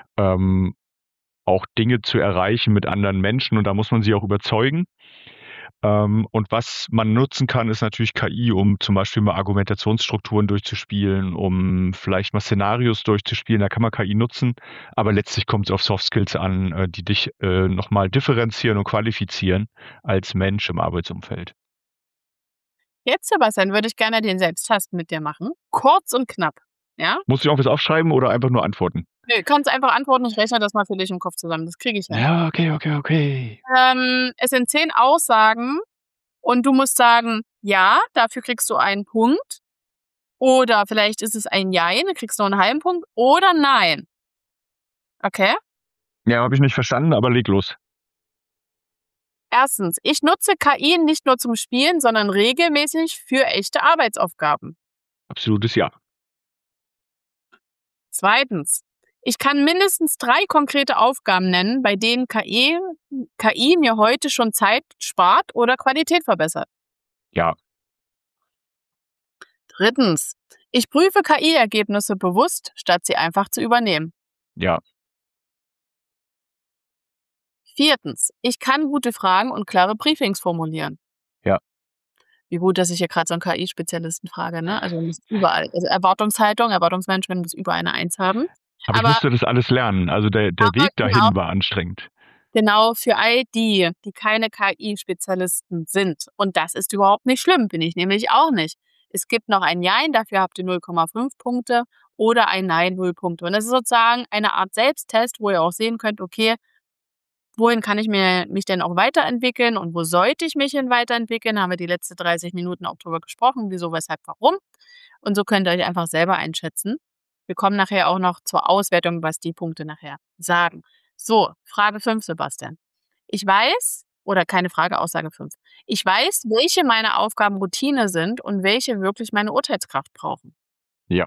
auch Dinge zu erreichen mit anderen Menschen und da muss man sie auch überzeugen. Und was man nutzen kann, ist natürlich KI, um zum Beispiel mal Argumentationsstrukturen durchzuspielen, um vielleicht mal Szenarios durchzuspielen. Da kann man KI nutzen, aber letztlich kommt es auf Soft Skills an, die dich nochmal differenzieren und qualifizieren als Mensch im Arbeitsumfeld. Jetzt, Sebastian, würde ich gerne den Selbsttest mit dir machen. Kurz und knapp. Ja? Muss ich auch was aufschreiben oder einfach nur antworten? Nö, kannst einfach antworten, ich rechne das mal für dich im Kopf zusammen. Das kriege ich hin. Ja, okay. Es sind 10 Aussagen und du musst sagen, ja, dafür kriegst du einen Punkt. Oder vielleicht ist es ein Jein, dann kriegst du noch einen halben Punkt. Oder Nein. Okay? Ja, habe ich nicht verstanden, aber leg los. Erstens, ich nutze KI nicht nur zum Spielen, sondern regelmäßig für echte Arbeitsaufgaben. Absolutes Ja. Zweitens, ich kann mindestens 3 konkrete Aufgaben nennen, bei denen KI mir heute schon Zeit spart oder Qualität verbessert. Ja. Drittens, ich prüfe KI-Ergebnisse bewusst, statt sie einfach zu übernehmen. Ja. Viertens, ich kann gute Fragen und klare Briefings formulieren. Ja. Wie gut, dass ich hier gerade so einen KI-Spezialisten frage, ne? Also muss überall, also Erwartungsmanagement muss überall eine 1 haben. Aber ich musste das alles lernen. Also der Weg dahin war anstrengend. Genau, für all die keine KI-Spezialisten sind. Und das ist überhaupt nicht schlimm, bin ich nämlich auch nicht. Es gibt noch ein Jein, dafür habt ihr 0,5 Punkte oder ein Nein, 0 Punkte. Und das ist sozusagen eine Art Selbsttest, wo ihr auch sehen könnt, okay, wohin kann ich mich denn auch weiterentwickeln und wo sollte ich mich hin weiterentwickeln? Haben wir die letzten 30 Minuten auch drüber gesprochen, wieso, weshalb, warum. Und so könnt ihr euch einfach selber einschätzen. Wir kommen nachher auch noch zur Auswertung, was die Punkte nachher sagen. So, Frage 5, Sebastian. Ich weiß, oder keine Frage, Aussage 5. Ich weiß, welche meiner Aufgaben Routine sind und welche wirklich meine Urteilskraft brauchen. Ja.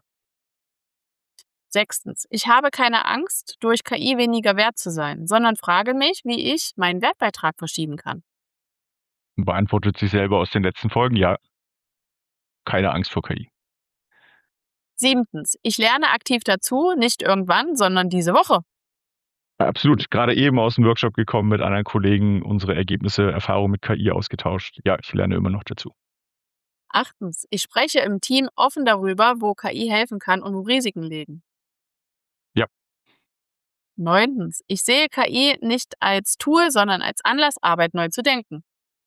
6. Ich habe keine Angst, durch KI weniger wert zu sein, sondern frage mich, wie ich meinen Wertbeitrag verschieben kann. Beantwortet sich selber aus den letzten Folgen. Ja. Keine Angst vor KI. 7. Ich lerne aktiv dazu, nicht irgendwann, sondern diese Woche. Absolut. Gerade eben aus dem Workshop gekommen, mit anderen Kollegen unsere Ergebnisse, Erfahrungen mit KI ausgetauscht. Ja, ich lerne immer noch dazu. 8. Ich spreche im Team offen darüber, wo KI helfen kann und wo Risiken liegen. Ja. 9. Ich sehe KI nicht als Tool, sondern als Anlass, Arbeit neu zu denken.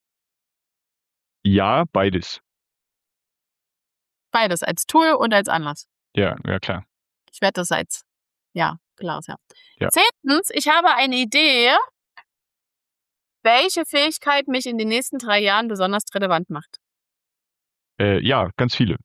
Ja, beides. Beides, als Tool und als Anlass. Ja, klar. Ich werde das als, ja, klar, ja. Ja. 10. Ich habe eine Idee, welche Fähigkeit mich in den nächsten 3 Jahren besonders relevant macht. Ja, ganz viele.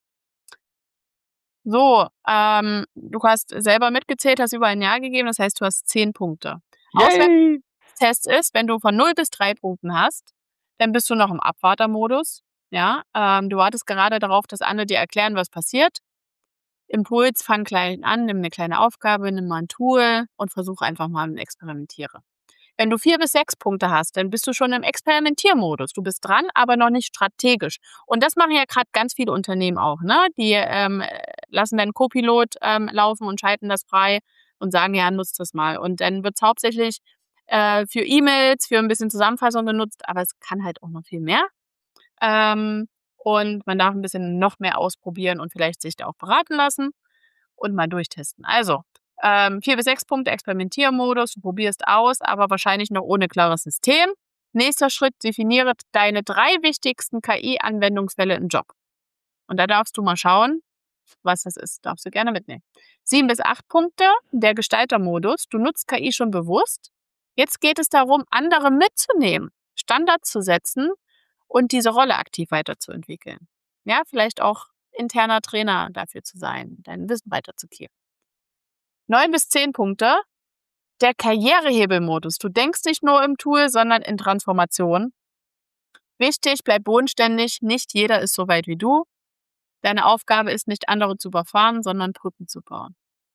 So, du hast selber mitgezählt, hast über ein Jahr gegeben, das heißt, du hast 10 Punkte. Auswertungstest ist, wenn du von 0 bis 3 Punkten hast, dann bist du noch im Abwartermodus. Ja, du wartest gerade darauf, dass andere dir erklären, was passiert. Impuls, fang klein an, nimm eine kleine Aufgabe, nimm mal ein Tool und versuch einfach mal und experimentiere. Wenn du 4 bis 6 Punkte hast, dann bist du schon im Experimentiermodus. Du bist dran, aber noch nicht strategisch. Und das machen ja gerade ganz viele Unternehmen auch, ne? Die lassen dann Copilot laufen und schalten das frei und sagen, ja, nutzt das mal. Und dann wird es hauptsächlich für E-Mails, für ein bisschen Zusammenfassung genutzt, aber es kann halt auch noch viel mehr. Und man darf ein bisschen noch mehr ausprobieren und vielleicht sich da auch beraten lassen und mal durchtesten. Also 4 bis 6 Punkte Experimentiermodus, du probierst aus, aber wahrscheinlich noch ohne klares System. Nächster Schritt, definiere deine 3 wichtigsten KI-Anwendungsfälle im Job. Und da darfst du mal schauen, was das ist. Darfst du gerne mitnehmen. 7 bis 8 Punkte, der Gestaltermodus. Du nutzt KI schon bewusst. Jetzt geht es darum, andere mitzunehmen, Standards zu setzen und diese Rolle aktiv weiterzuentwickeln. Ja, vielleicht auch interner Trainer dafür zu sein, dein Wissen weiterzugeben. 9 bis 10 Punkte, der Karrierehebelmodus. Du denkst nicht nur im Tool, sondern in Transformation. Wichtig, bleib bodenständig. Nicht jeder ist so weit wie du. Deine Aufgabe ist nicht, andere zu überfahren, sondern Brücken zu bauen.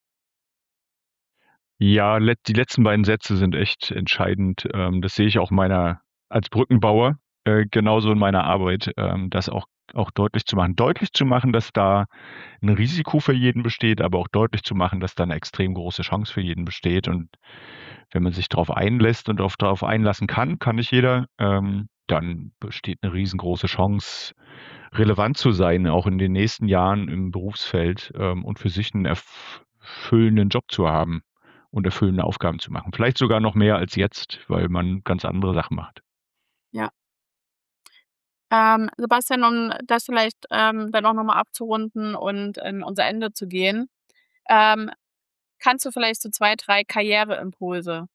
Ja, die letzten beiden Sätze sind echt entscheidend. Das sehe ich auch als Brückenbauer genauso in meiner Arbeit, das auch deutlich zu machen. Deutlich zu machen, dass da ein Risiko für jeden besteht, aber auch deutlich zu machen, dass da eine extrem große Chance für jeden besteht. Und wenn man sich darauf einlässt und darauf einlassen kann nicht jeder, dann besteht eine riesengroße Chance, relevant zu sein, auch in den nächsten Jahren im Berufsfeld, und für sich einen erfüllenden Job zu haben und erfüllende Aufgaben zu machen. Vielleicht sogar noch mehr als jetzt, weil man ganz andere Sachen macht. Ja. Sebastian, um das vielleicht dann auch nochmal abzurunden und in unser Ende zu gehen, kannst du vielleicht so 2, 3 Karriereimpulse,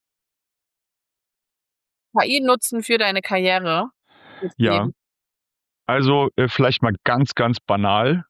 KI nutzen für deine Karriere Ja, mitgeben? also vielleicht mal ganz, ganz banal.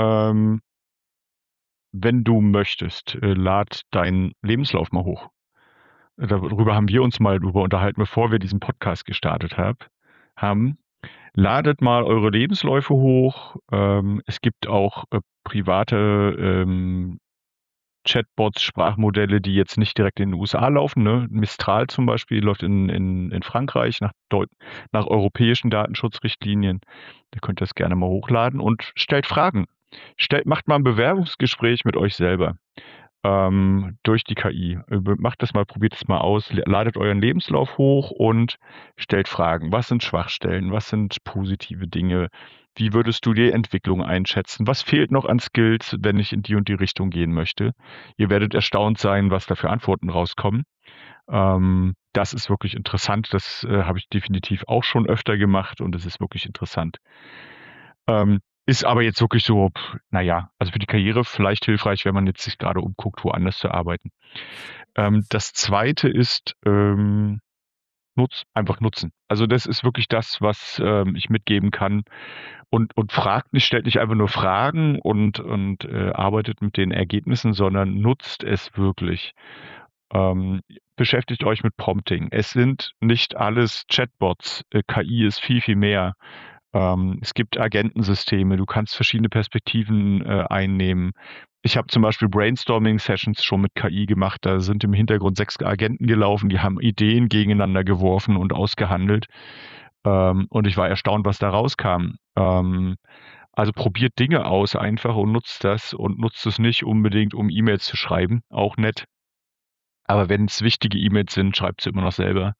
Wenn du möchtest, lad deinen Lebenslauf mal hoch. Darüber haben wir uns mal drüber unterhalten, bevor wir diesen Podcast gestartet haben. Ladet mal eure Lebensläufe hoch. Es gibt auch private Chatbots, Sprachmodelle, die jetzt nicht direkt in den USA laufen. Ne? Mistral zum Beispiel läuft in Frankreich nach europäischen Datenschutzrichtlinien. Da könnt ihr das gerne mal hochladen und stellt Fragen. Macht mal ein Bewerbungsgespräch mit euch selber durch die KI. Macht das mal, probiert es mal aus, ladet euren Lebenslauf hoch und stellt Fragen. Was sind Schwachstellen? Was sind positive Dinge? Wie würdest du die Entwicklung einschätzen? Was fehlt noch an Skills, wenn ich in die und die Richtung gehen möchte? Ihr werdet erstaunt sein, was da für Antworten rauskommen. Das ist wirklich interessant. Das habe ich definitiv auch schon öfter gemacht und es ist wirklich interessant. Ist aber jetzt wirklich so, naja, also für die Karriere vielleicht hilfreich, wenn man jetzt sich gerade umguckt, woanders zu arbeiten. Das Zweite ist, einfach nutzen. Also das ist wirklich das, was ich mitgeben kann. Und stellt nicht einfach nur Fragen und arbeitet mit den Ergebnissen, sondern nutzt es wirklich. Beschäftigt euch mit Prompting. Es sind nicht alles Chatbots. KI ist viel, viel mehr. Es gibt Agentensysteme, du kannst verschiedene Perspektiven einnehmen. Ich habe zum Beispiel Brainstorming-Sessions schon mit KI gemacht. Da sind im Hintergrund 6 Agenten gelaufen, die haben Ideen gegeneinander geworfen und ausgehandelt. Und ich war erstaunt, was da rauskam. Also probiert Dinge aus einfach und nutzt das und nutzt es nicht unbedingt, um E-Mails zu schreiben. Auch nett. Aber wenn es wichtige E-Mails sind, schreibt sie immer noch selber.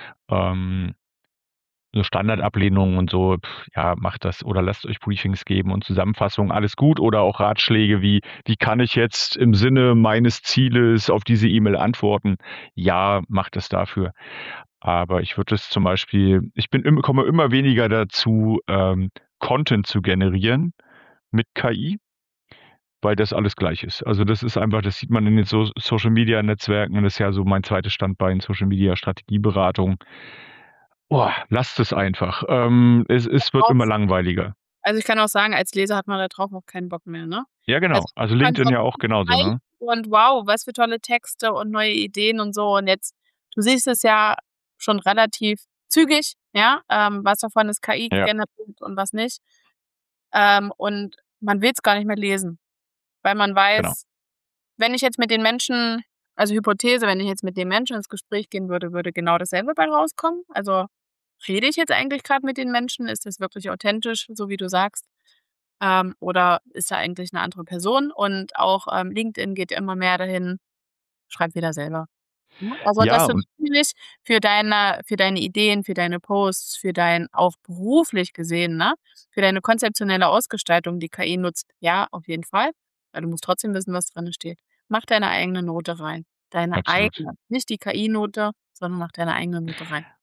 So Standardablehnungen und so, ja, macht das oder lasst euch Briefings geben und Zusammenfassungen, alles gut. Oder auch Ratschläge wie kann ich jetzt im Sinne meines Zieles auf diese E-Mail antworten? Ja, macht es dafür. Aber ich würde es zum Beispiel, komme immer weniger dazu, Content zu generieren mit KI, weil das alles gleich ist. Also das ist einfach, das sieht man in den Social Media Netzwerken, das ist ja so mein zweites Standbein, Social Media Strategieberatung. Lasst es einfach. Es wird immer langweiliger. Also ich kann auch sagen, als Leser hat man da drauf auch keinen Bock mehr, ne? Ja, genau. Also man LinkedIn ja auch genauso, ne? und wow, was für tolle Texte und neue Ideen und so. Und jetzt, du siehst es ja schon relativ zügig, ja, was davon ist KI Ja. generiert und was nicht. Und man will es gar nicht mehr lesen, weil man weiß, Genau. wenn ich jetzt mit den Menschen, also Hypothese, wenn ich jetzt mit den Menschen ins Gespräch gehen würde, würde genau dasselbe bei rauskommen. Also rede ich jetzt eigentlich gerade mit den Menschen? Ist das wirklich authentisch, so wie du sagst? Oder ist da eigentlich eine andere Person? Und auch LinkedIn geht immer mehr dahin, schreib wieder selber. Ne? Also, dass Ja, du und natürlich für deine Ideen, für deine Posts, für dein auch beruflich gesehen, ne, für deine konzeptionelle Ausgestaltung die KI nutzt. Ja, auf jeden Fall. Aber du musst trotzdem wissen, was drin steht. Mach deine eigene Note rein. Deine absolut. eigene. Nicht die KI-Note, sondern mach deine eigene Note rein.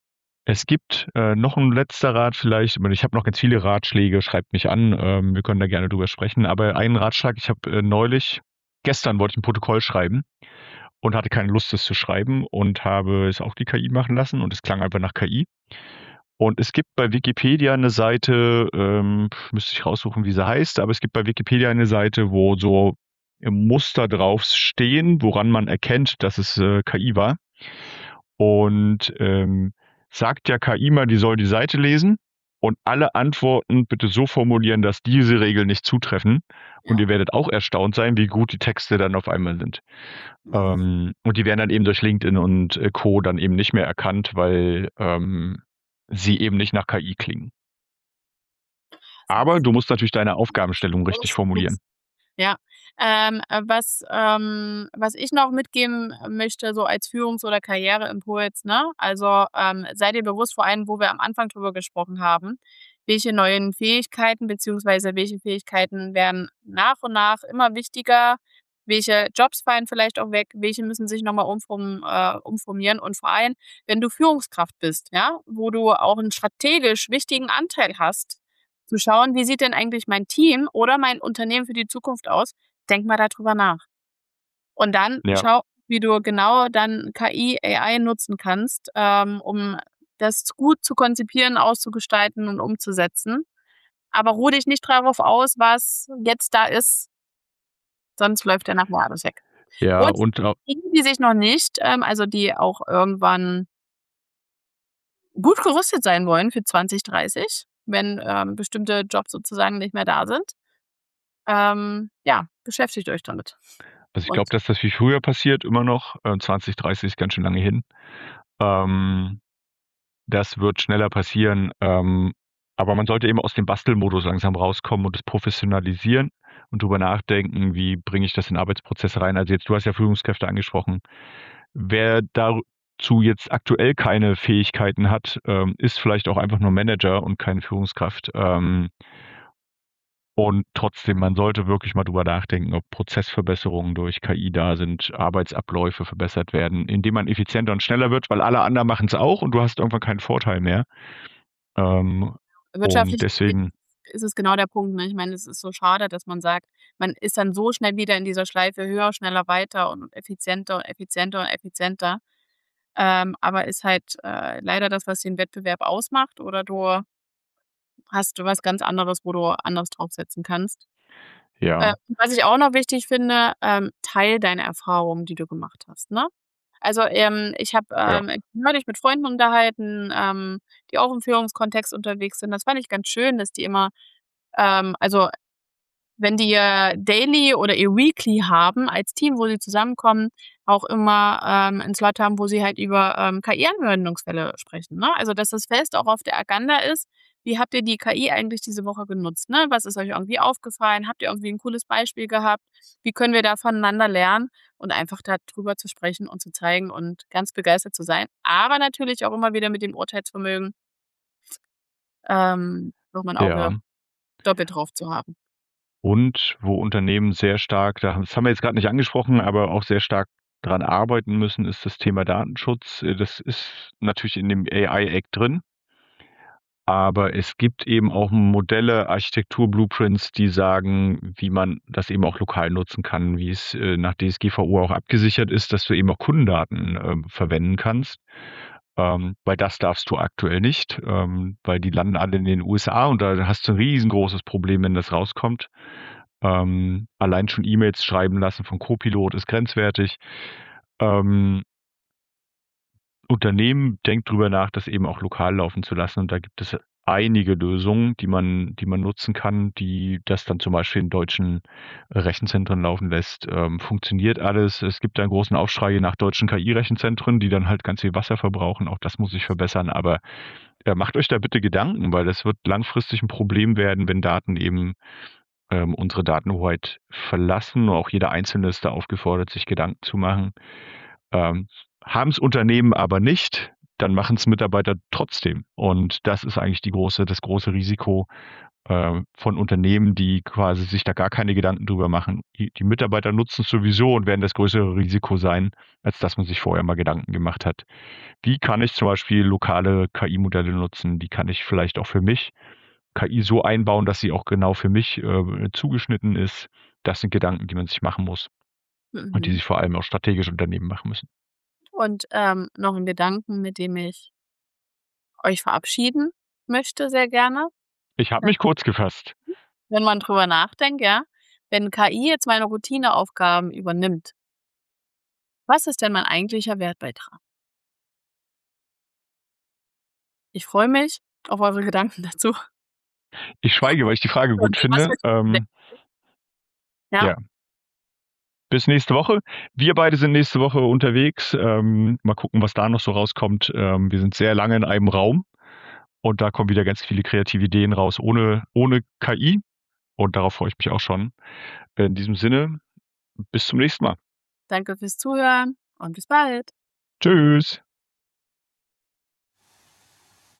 Es gibt noch ein letzter Rat vielleicht. Ich habe noch ganz viele Ratschläge, schreibt mich an. Wir können da gerne drüber sprechen. Aber einen Ratschlag, ich habe gestern wollte ich ein Protokoll schreiben und hatte keine Lust, es zu schreiben und habe es auch die KI machen lassen und es klang einfach nach KI. Und es gibt bei Wikipedia eine Seite, müsste ich raussuchen, wie sie heißt, aber es gibt bei Wikipedia eine Seite, wo so Muster drauf stehen, woran man erkennt, dass es KI war. Und sagt der KI mal, die soll die Seite lesen und alle Antworten bitte so formulieren, dass diese Regeln nicht zutreffen. Und ihr werdet auch erstaunt sein, wie gut die Texte dann auf einmal sind. Und die werden dann eben durch LinkedIn und Co. dann eben nicht mehr erkannt, weil sie eben nicht nach KI klingen. Aber du musst natürlich deine Aufgabenstellung richtig formulieren. Ja, was ich noch mitgeben möchte, so als Führungs- oder Karriereimpuls, ne? Also, sei dir bewusst, vor allem, wo wir am Anfang drüber gesprochen haben, welche neuen Fähigkeiten beziehungsweise welche Fähigkeiten werden nach und nach immer wichtiger, welche Jobs fallen vielleicht auch weg, welche müssen sich noch mal umformieren und vor allem, wenn du Führungskraft bist, ja, wo du auch 'n strategisch wichtigen Anteil hast, zu schauen, wie sieht denn eigentlich mein Team oder mein Unternehmen für die Zukunft aus? Denk mal da drüber nach. Und dann Ja, schau, wie du genau dann KI, AI nutzen kannst, um das gut zu konzipieren, auszugestalten und umzusetzen. Aber ruh dich nicht darauf aus, was jetzt da ist, sonst läuft ja nachher alles weg. ja, Und und die, die sich noch nicht, also die auch irgendwann gut gerüstet sein wollen für 2030, wenn bestimmte Jobs sozusagen nicht mehr da sind. Ja, beschäftigt euch damit. also ich glaube, Und dass das wie früher passiert, immer noch. 2030 ist ganz schön lange hin. Ähm, Das wird schneller passieren. Aber man sollte eben aus dem Bastelmodus langsam rauskommen und es professionalisieren und drüber nachdenken, wie bringe ich das in Arbeitsprozesse rein. Also jetzt, du hast ja Führungskräfte angesprochen. Wer dazu jetzt aktuell keine Fähigkeiten hat, ist vielleicht auch einfach nur Manager und keine Führungskraft. Und trotzdem, man sollte wirklich mal drüber nachdenken, ob Prozessverbesserungen durch KI da sind, Arbeitsabläufe verbessert werden, indem man effizienter und schneller wird, weil alle anderen machen es auch und du hast irgendwann keinen Vorteil mehr. Und wirtschaftlich gesehen deswegen, ist es genau der Punkt, ne? Ich meine, es ist so schade, dass man sagt, man ist dann so schnell wieder in dieser Schleife höher, schneller, weiter und effizienter und effizienter und effizienter. Aber ist halt, leider das, was den Wettbewerb ausmacht oder du hast was ganz anderes, wo du anders draufsetzen kannst. ja, Was ich auch noch wichtig finde, teile deine Erfahrungen, die du gemacht hast, ne? Also, ich habe, ja, neulich mit Freunden unterhalten, die auch im Führungskontext unterwegs sind. Das fand ich ganz schön, dass die immer also, wenn die ihr Daily oder ihr Weekly haben als Team, wo sie zusammenkommen, auch immer, 'n Slot haben, wo sie halt über, KI-Anwendungsfälle sprechen, ne? Also, dass das fest auch auf der Agenda ist. Wie habt ihr die KI eigentlich diese Woche genutzt, ne? Was ist euch irgendwie aufgefallen? Habt ihr irgendwie 'n cooles Beispiel gehabt? Wie können wir da voneinander lernen? Und einfach da drüber zu sprechen und zu zeigen und ganz begeistert zu sein. Aber natürlich auch immer wieder mit dem Urteilsvermögen, noch mal 'n ja. Auge doppelt drauf zu haben. Und wo Unternehmen sehr stark, das haben wir jetzt gerade nicht angesprochen, aber auch sehr stark dran arbeiten müssen, ist das Thema Datenschutz. Das ist natürlich in dem AI Act drin. Aber es gibt eben auch Modelle, Architektur-Blueprints, die sagen, wie man das eben auch lokal nutzen kann, wie es nach DSGVO auch abgesichert ist, dass du eben auch Kundendaten verwenden kannst. Weil das darfst du aktuell nicht, weil die landen alle in den USA und da hast du ein riesengroßes Problem, wenn das rauskommt. Allein schon E-Mails schreiben lassen von Copilot ist grenzwertig. Ähm, Unternehmen denkt drüber nach, das eben auch lokal laufen zu lassen. Und da gibt es einige Lösungen, die man nutzen kann, die das dann zum Beispiel in deutschen Rechenzentren laufen lässt. Funktioniert alles. Es gibt einen großen Aufschrei nach deutschen KI-Rechenzentren, die dann halt ganz viel Wasser verbrauchen. Auch das muss sich verbessern. Aber macht euch da bitte Gedanken, weil das wird langfristig ein Problem werden, wenn Daten eben unsere Datenhoheit verlassen. Auch jeder Einzelne ist da aufgefordert, sich Gedanken zu machen. Ähm, Haben es Unternehmen aber nicht, dann machen es Mitarbeiter trotzdem. Und das ist eigentlich das große Risiko, von Unternehmen, die quasi sich da gar keine Gedanken drüber machen. Die Mitarbeiter nutzen es sowieso und werden das größere Risiko sein, als dass man sich vorher mal Gedanken gemacht hat. Wie kann ich zum Beispiel lokale KI-Modelle nutzen? Wie kann ich vielleicht auch für mich KI so einbauen, dass sie auch genau für mich zugeschnitten ist? Das sind Gedanken, die man sich machen muss und die Mhm. sich vor allem auch strategische Unternehmen machen müssen. Und, noch ein Gedanken, mit dem ich euch verabschieden möchte sehr gerne. Ich habe Ja. mich kurz gefasst. Wenn man drüber nachdenkt, ja, wenn KI jetzt meine Routineaufgaben übernimmt, was ist denn mein eigentlicher Wertbeitrag? Ich freue mich auf eure Gedanken dazu. Ich schweige, weil ich die Frage gut Und was finde. willst du denken? Ja, Ja, bis nächste Woche. Wir beide sind nächste Woche unterwegs. Mal gucken, was da noch so rauskommt. Wir sind sehr lange in einem Raum und da kommen wieder ganz viele kreative Ideen raus ohne KI und darauf freue ich mich auch schon. In diesem Sinne, bis zum nächsten Mal. danke fürs Zuhören und bis bald. Tschüss.